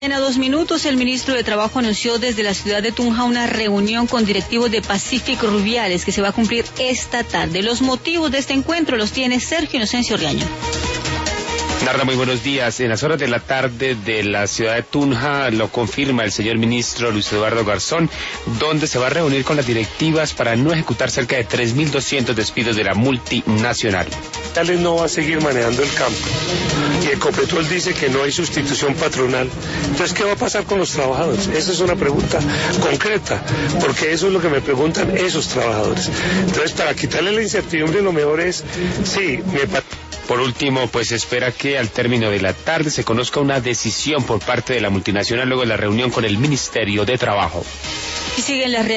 2 minutos, el ministro de Trabajo anunció desde la ciudad de Tunja una reunión con directivos de Pacific Rubiales que se va a cumplir esta tarde. Los motivos de este encuentro los tiene Sergio Inocencio Riaño. Narda, muy buenos días. En las horas de la tarde de la ciudad de Tunja lo confirma el señor ministro Luis Eduardo Garzón, donde se va a reunir con las directivas para no ejecutar cerca de 3.200 despidos de la multinacional. Tales no va a seguir manejando el campo y Ecopetrol dice que no hay sustitución patronal. Entonces, ¿qué va a pasar con los trabajadores? Esa es una pregunta concreta, porque eso es lo que me preguntan esos trabajadores. Entonces, para quitarle la incertidumbre, lo mejor es, Por último, pues se espera que al término de la tarde se conozca una decisión por parte de la multinacional luego de la reunión con el Ministerio de Trabajo. Y siguen las